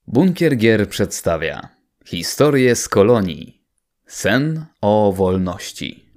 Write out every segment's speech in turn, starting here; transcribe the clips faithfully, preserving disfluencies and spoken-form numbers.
Bunkier Gier przedstawia historię z kolonii. Sen o wolności.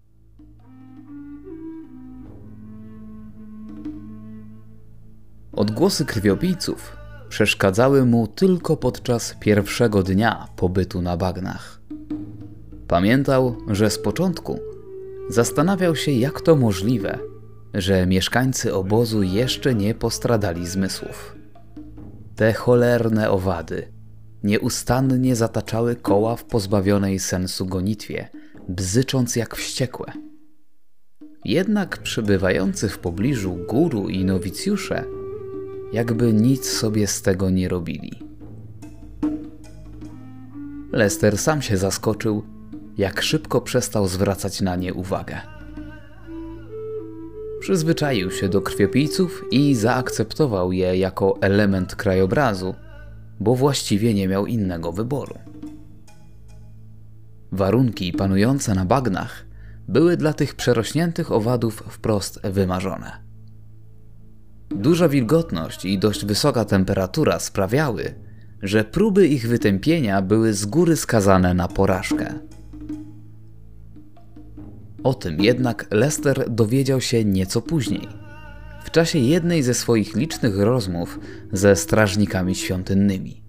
Odgłosy krwiopijców przeszkadzały mu tylko podczas pierwszego dnia pobytu na bagnach. Pamiętał, że z początku zastanawiał się, jak to możliwe, że mieszkańcy obozu jeszcze nie postradali zmysłów. Te cholerne owady nieustannie zataczały koła w pozbawionej sensu gonitwie, bzycząc jak wściekłe. Jednak przybywający w pobliżu guru i nowicjusze jakby nic sobie z tego nie robili. Lester sam się zaskoczył, jak szybko przestał zwracać na nie uwagę. Przyzwyczaił się do krwiopijców i zaakceptował je jako element krajobrazu, bo właściwie nie miał innego wyboru. Warunki panujące na bagnach były dla tych przerośniętych owadów wprost wymarzone. Duża wilgotność i dość wysoka temperatura sprawiały, że próby ich wytępienia były z góry skazane na porażkę. O tym jednak Lester dowiedział się nieco później, w czasie jednej ze swoich licznych rozmów ze strażnikami świątynnymi.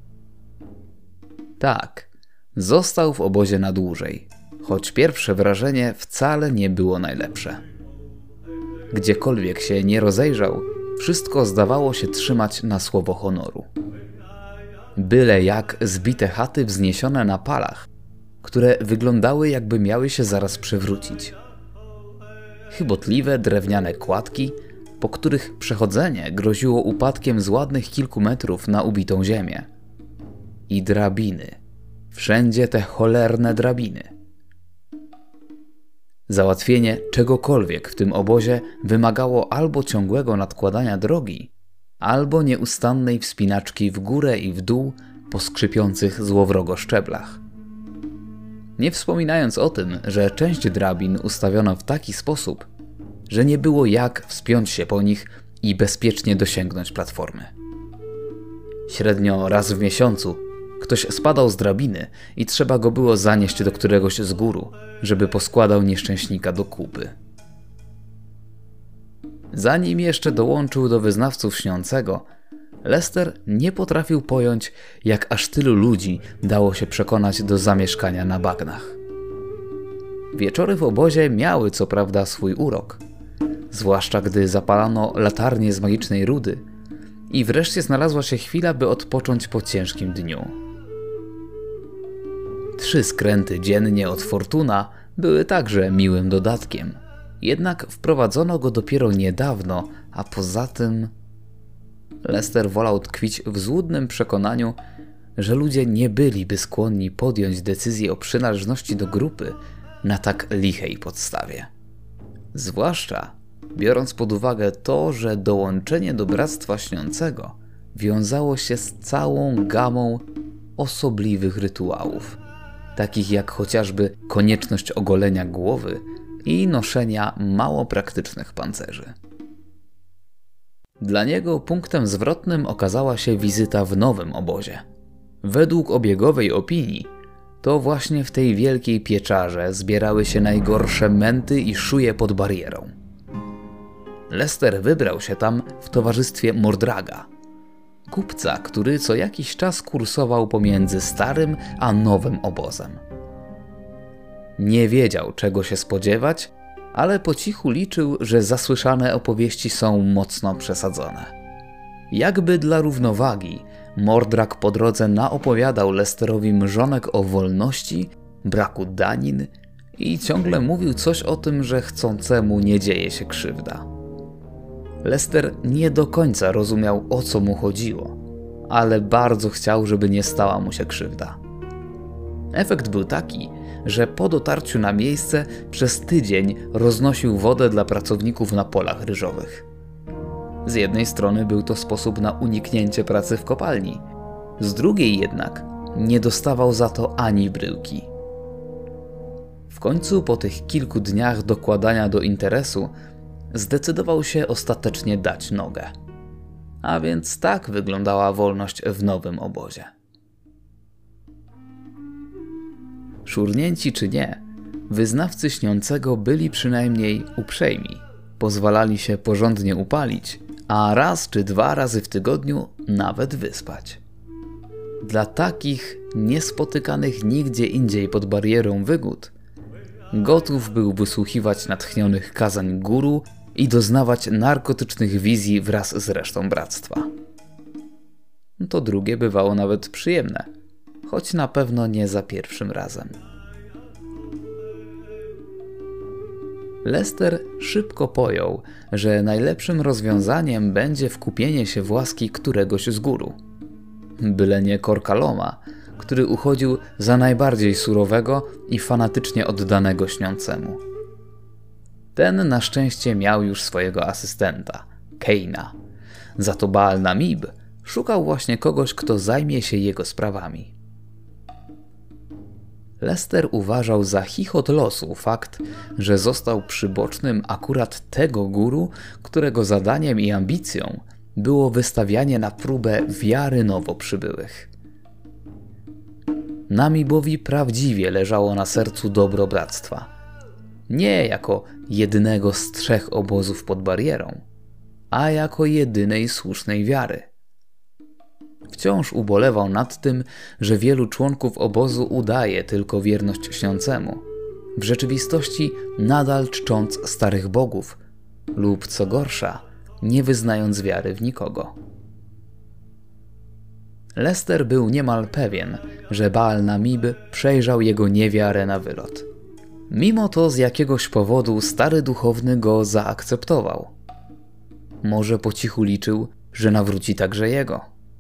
Tak, został w obozie na dłużej, choć pierwsze wrażenie wcale nie było najlepsze. Gdziekolwiek się nie rozejrzał, wszystko zdawało się trzymać na słowo honoru. Byle jak zbite chaty wzniesione na palach, które wyglądały, jakby miały się zaraz przewrócić. Chybotliwe drewniane kładki, po których przechodzenie groziło upadkiem z ładnych kilku metrów na ubitą ziemię. I drabiny. Wszędzie te cholerne drabiny. Załatwienie czegokolwiek w tym obozie wymagało albo ciągłego nadkładania drogi, albo nieustannej wspinaczki w górę i w dół po skrzypiących złowrogo szczeblach. Nie wspominając o tym, że część drabin ustawiono w taki sposób, że nie było jak wspiąć się po nich i bezpiecznie dosięgnąć platformy. Średnio raz w miesiącu ktoś spadał z drabiny i trzeba go było zanieść do któregoś z góru, żeby poskładał nieszczęśnika do kupy. Zanim jeszcze dołączył do wyznawców śniącego, Lester nie potrafił pojąć, jak aż tylu ludzi dało się przekonać do zamieszkania na bagnach. Wieczory w obozie miały co prawda swój urok, zwłaszcza gdy zapalano latarnie z magicznej rudy i wreszcie znalazła się chwila, by odpocząć po ciężkim dniu. Trzy skręty dziennie od Fortuna były także miłym dodatkiem, jednak wprowadzono go dopiero niedawno, a poza tym... Lester wolał tkwić w złudnym przekonaniu, że ludzie nie byliby skłonni podjąć decyzję o przynależności do grupy na tak lichej podstawie. Zwłaszcza biorąc pod uwagę to, że dołączenie do Bractwa Śniącego wiązało się z całą gamą osobliwych rytuałów, takich jak chociażby konieczność ogolenia głowy i noszenia mało praktycznych pancerzy. Dla niego punktem zwrotnym okazała się wizyta w nowym obozie. Według obiegowej opinii, to właśnie w tej wielkiej pieczarze zbierały się najgorsze męty i szuje pod barierą. Lester wybrał się tam w towarzystwie Mordraga, kupca, który co jakiś czas kursował pomiędzy starym a nowym obozem. Nie wiedział, czego się spodziewać, ale po cichu liczył, że zasłyszane opowieści są mocno przesadzone. Jakby dla równowagi, Mordrag po drodze naopowiadał Lesterowi mrzonek o wolności, braku danin i ciągle mówił coś o tym, że chcącemu nie dzieje się krzywda. Lester nie do końca rozumiał, o co mu chodziło, ale bardzo chciał, żeby nie stała mu się krzywda. Efekt był taki, że po dotarciu na miejsce przez tydzień roznosił wodę dla pracowników na polach ryżowych. Z jednej strony był to sposób na uniknięcie pracy w kopalni, z drugiej jednak nie dostawał za to ani bryłki. W końcu po tych kilku dniach dokładania do interesu zdecydował się ostatecznie dać nogę. A więc tak wyglądała wolność w nowym obozie. Szurnięci czy nie, wyznawcy śniącego byli przynajmniej uprzejmi. Pozwalali się porządnie upalić, a raz czy dwa razy w tygodniu nawet wyspać. Dla takich niespotykanych nigdzie indziej pod barierą wygód gotów był wysłuchiwać natchnionych kazań guru i doznawać narkotycznych wizji wraz z resztą bractwa. To drugie bywało nawet przyjemne, choć na pewno nie za pierwszym razem. Lester szybko pojął, że najlepszym rozwiązaniem będzie wkupienie się w łaski któregoś z guru. Byle nie Korkaloma, który uchodził za najbardziej surowego i fanatycznie oddanego śniącemu. Ten na szczęście miał już swojego asystenta, Kaina. Za to Baal Namib szukał właśnie kogoś, kto zajmie się jego sprawami. Lester uważał za chichot losu fakt, że został przybocznym akurat tego guru, którego zadaniem i ambicją było wystawianie na próbę wiary nowo przybyłych. Namibowi prawdziwie leżało na sercu dobro bractwa. Nie jako jednego z trzech obozów pod barierą, a jako jedynej słusznej wiary. Wciąż ubolewał nad tym, że wielu członków obozu udaje tylko wierność śniącemu, w rzeczywistości nadal czcząc starych bogów lub, co gorsza, nie wyznając wiary w nikogo. Lester był niemal pewien, że Baal Namib przejrzał jego niewiarę na wylot. Mimo to z jakiegoś powodu stary duchowny go zaakceptował. Może po cichu liczył, że nawróci także jego.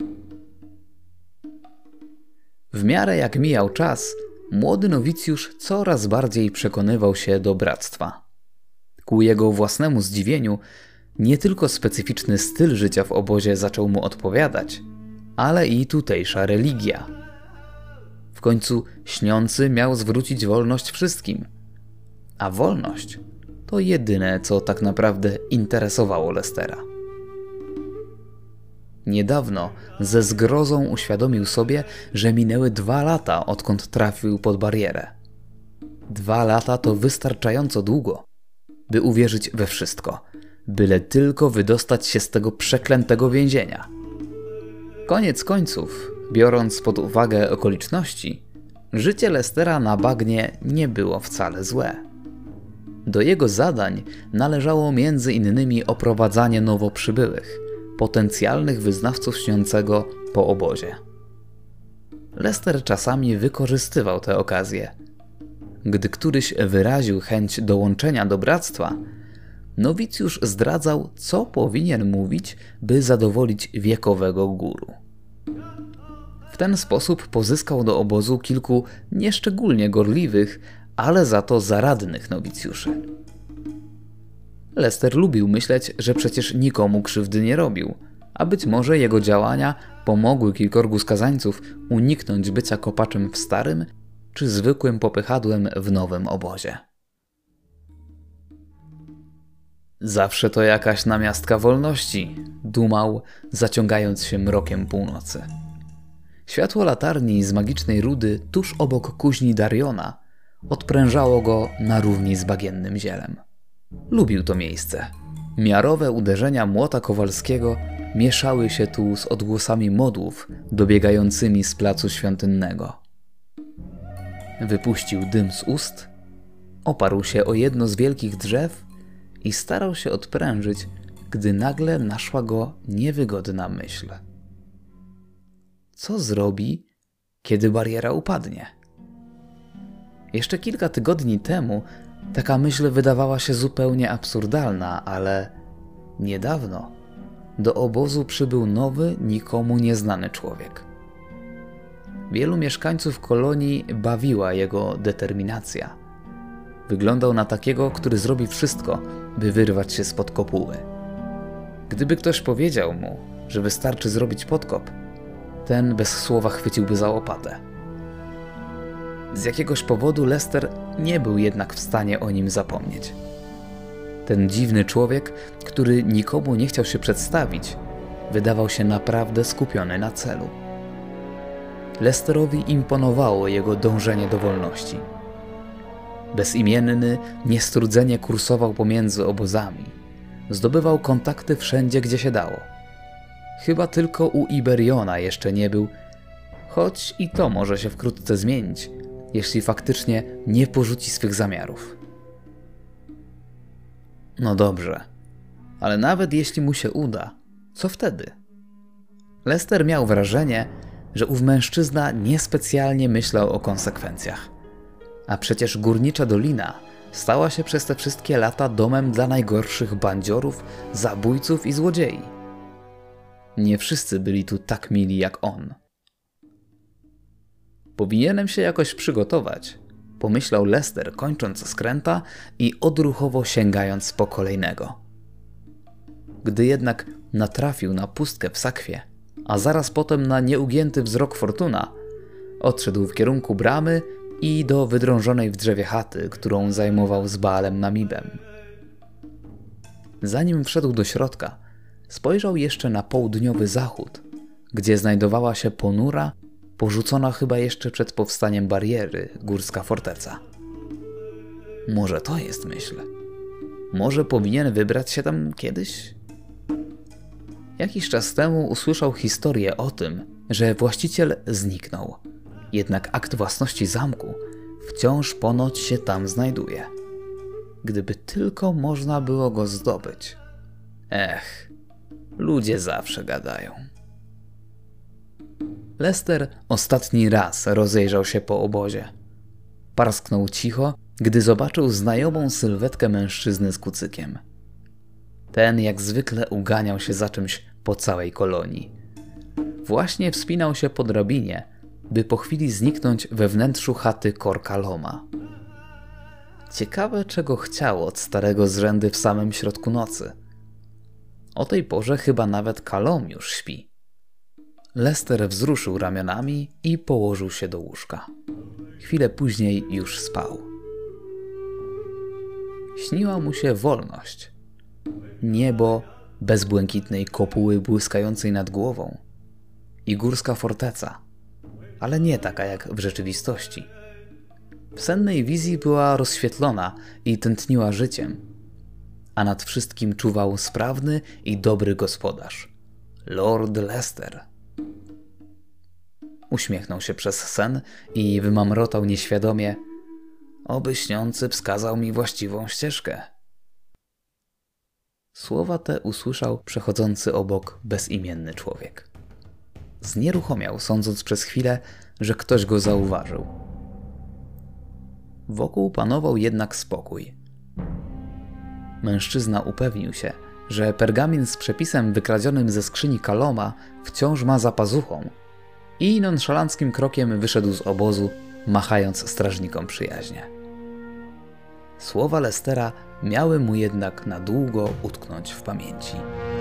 W miarę jak mijał czas, młody nowicjusz coraz bardziej przekonywał się do bractwa. Ku jego własnemu zdziwieniu, nie tylko specyficzny styl życia w obozie zaczął mu odpowiadać, ale i tutejsza religia. W końcu śniący miał zwrócić wolność wszystkim, a wolność to jedyne, co tak naprawdę interesowało Lestera. Niedawno ze zgrozą uświadomił sobie, że minęły dwa lata, odkąd trafił pod barierę. Dwa lata to wystarczająco długo, by uwierzyć we wszystko, byle tylko wydostać się z tego przeklętego więzienia. Koniec końców, biorąc pod uwagę okoliczności, życie Lestera na bagnie nie było wcale złe. Do jego zadań należało między innymi oprowadzanie nowo przybyłych, potencjalnych wyznawców śniącego po obozie. Lester czasami wykorzystywał tę okazję. Gdy któryś wyraził chęć dołączenia do bractwa, nowicjusz zdradzał, co powinien mówić, by zadowolić wiekowego guru. W ten sposób pozyskał do obozu kilku nieszczególnie gorliwych, ale za to zaradnych nowicjuszy. Lester lubił myśleć, że przecież nikomu krzywdy nie robił, a być może jego działania pomogły kilkorgu skazańców uniknąć bycia kopaczem w starym czy zwykłym popychadłem w nowym obozie. Zawsze to jakaś namiastka wolności, dumał, zaciągając się mrokiem północy. Światło latarni z magicznej rudy tuż obok kuźni Dariona odprężało go na równi z bagiennym zielem. Lubił to miejsce. Miarowe uderzenia młota kowalskiego mieszały się tu z odgłosami modłów dobiegającymi z placu świątynnego. Wypuścił dym z ust, oparł się o jedno z wielkich drzew i starał się odprężyć, gdy nagle naszła go niewygodna myśl. Co zrobi, kiedy bariera upadnie? Jeszcze kilka tygodni temu taka myśl wydawała się zupełnie absurdalna, ale niedawno do obozu przybył nowy, nikomu nieznany człowiek. Wielu mieszkańców kolonii bawiła jego determinacja. Wyglądał na takiego, który zrobi wszystko, by wyrwać się spod kopuły. Gdyby ktoś powiedział mu, że wystarczy zrobić podkop, ten bez słowa chwyciłby za łopatę. Z jakiegoś powodu Lester nie był jednak w stanie o nim zapomnieć. Ten dziwny człowiek, który nikomu nie chciał się przedstawić, wydawał się naprawdę skupiony na celu. Lesterowi imponowało jego dążenie do wolności. Bezimienny niestrudzenie kursował pomiędzy obozami. Zdobywał kontakty wszędzie, gdzie się dało. Chyba tylko u Iberiona jeszcze nie był, choć i to może się wkrótce zmienić, jeśli faktycznie nie porzuci swych zamiarów. No dobrze, ale nawet jeśli mu się uda, co wtedy? Lester miał wrażenie, że ów mężczyzna niespecjalnie myślał o konsekwencjach. A przecież Górnicza Dolina stała się przez te wszystkie lata domem dla najgorszych bandziorów, zabójców i złodziei. Nie wszyscy byli tu tak mili jak on. Powinienem się jakoś przygotować, pomyślał Lester, kończąc skręta i odruchowo sięgając po kolejnego. Gdy jednak natrafił na pustkę w sakwie, a zaraz potem na nieugięty wzrok Fortuna, odszedł w kierunku bramy i do wydrążonej w drzewie chaty, którą zajmował z Baalem Namibem. Zanim wszedł do środka, spojrzał jeszcze na południowy zachód, gdzie znajdowała się ponura, porzucona chyba jeszcze przed powstaniem bariery, górska forteca. Może to jest myśl. Może powinien wybrać się tam kiedyś? Jakiś czas temu usłyszał historię o tym, że właściciel zniknął. Jednak akt własności zamku wciąż ponoć się tam znajduje. Gdyby tylko można było go zdobyć. Ech, ludzie zawsze gadają. Lester ostatni raz rozejrzał się po obozie. Parsknął cicho, gdy zobaczył znajomą sylwetkę mężczyzny z kucykiem. Ten jak zwykle uganiał się za czymś po całej kolonii. Właśnie wspinał się po drabinie, by po chwili zniknąć we wnętrzu chaty Korkaloma. Ciekawe, czego chciał od starego zrzędy w samym środku nocy. O tej porze chyba nawet Kalom już śpi. Lester wzruszył ramionami i położył się do łóżka. Chwilę później już spał. Śniła mu się wolność. Niebo bez błękitnej kopuły błyskającej nad głową. I górska forteca, ale nie taka jak w rzeczywistości. W sennej wizji była rozświetlona i tętniła życiem, a nad wszystkim czuwał sprawny i dobry gospodarz, Lord Lester. Uśmiechnął się przez sen i wymamrotał nieświadomie: oby śniący wskazał mi właściwą ścieżkę. Słowa te usłyszał przechodzący obok bezimienny człowiek. Znieruchomiał, sądząc przez chwilę, że ktoś go zauważył. Wokół panował jednak spokój. Mężczyzna upewnił się, że pergamin z przepisem wykradzionym ze skrzyni Kaloma wciąż ma za pazuchą i nonszalanckim krokiem wyszedł z obozu, machając strażnikom przyjaźnie. Słowa Lestera miały mu jednak na długo utknąć w pamięci.